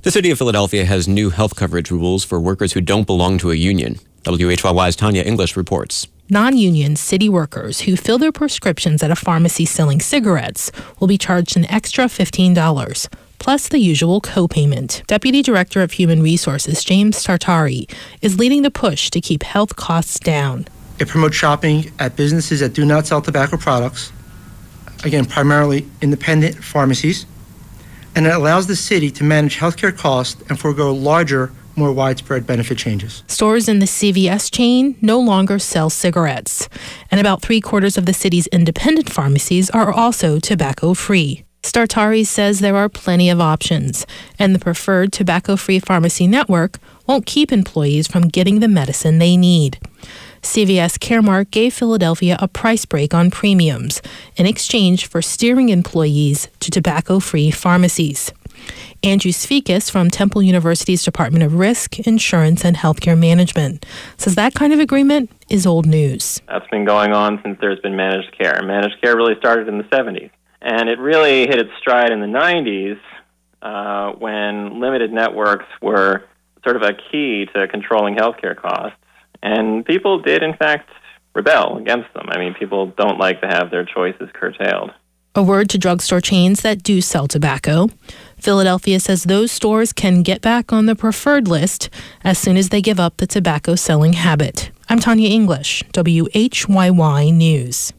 The city of Philadelphia has new health coverage rules for workers who don't belong to a union. WHYY's Tanya English reports. Non-union city workers who fill their prescriptions at a pharmacy selling cigarettes will be charged an extra $15, plus the usual co-payment. Deputy Director of Human Resources James Tartari is leading the push to keep health costs down. It promotes shopping at businesses that do not sell tobacco products, again, primarily independent pharmacies, and it allows the city to manage healthcare costs and forego larger, more widespread benefit changes. Stores in the CVS chain no longer sell cigarettes, and about 3/4 of the city's independent pharmacies are also tobacco-free. Tartari says there are plenty of options, and the preferred tobacco-free pharmacy network won't keep employees from getting the medicine they need. CVS Caremark gave Philadelphia a price break on premiums in exchange for steering employees to tobacco-free pharmacies. Andrew Sfikis from Temple University's Department of Risk, Insurance, and Healthcare Management says that kind of agreement is old news. That's been going on since there's been managed care. Managed care really started in the 70s, and it really hit its stride in the 90s when limited networks were sort of a key to controlling healthcare costs. And people did, in fact, rebel against them. I mean, people don't like to have their choices curtailed. A word to drugstore chains that do sell tobacco. Philadelphia says those stores can get back on the preferred list as soon as they give up the tobacco selling habit. I'm Tanya English, WHYY News.